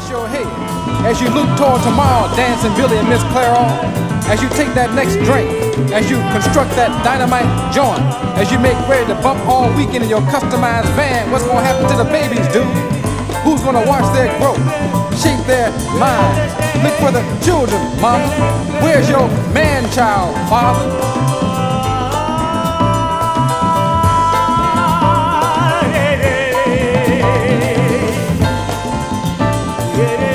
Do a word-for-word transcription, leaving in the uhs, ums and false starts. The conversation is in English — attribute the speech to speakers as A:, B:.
A: scratch your head as you look toward tomorrow, dancing Billy and Miss Clairol, as you take that next drink, as you construct that dynamite joint, as you make ready to bump all weekend in your customized van. What's gonna happen to the babies, dude? Who's gonna watch their growth, shape their minds? Look for the children, mama. Where's your man-child, father?
B: Yeah.